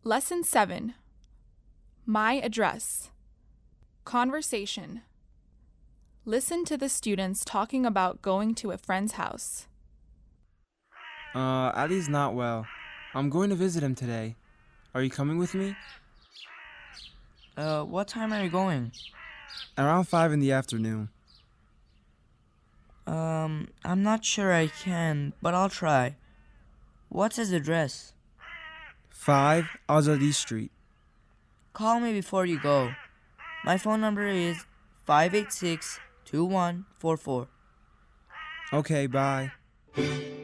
Lesson 7. My address. Conversation. Listen to the students talking about going to a friend's house. Ali's not well. I'm going to visit him today. Are you coming with me? What time are you going? Around 5 in the afternoon. I'm not sure I can, but I'll try. What's his address? 5 Azadi Street. Call me before you go. My phone number is 586-2144. Okay, bye.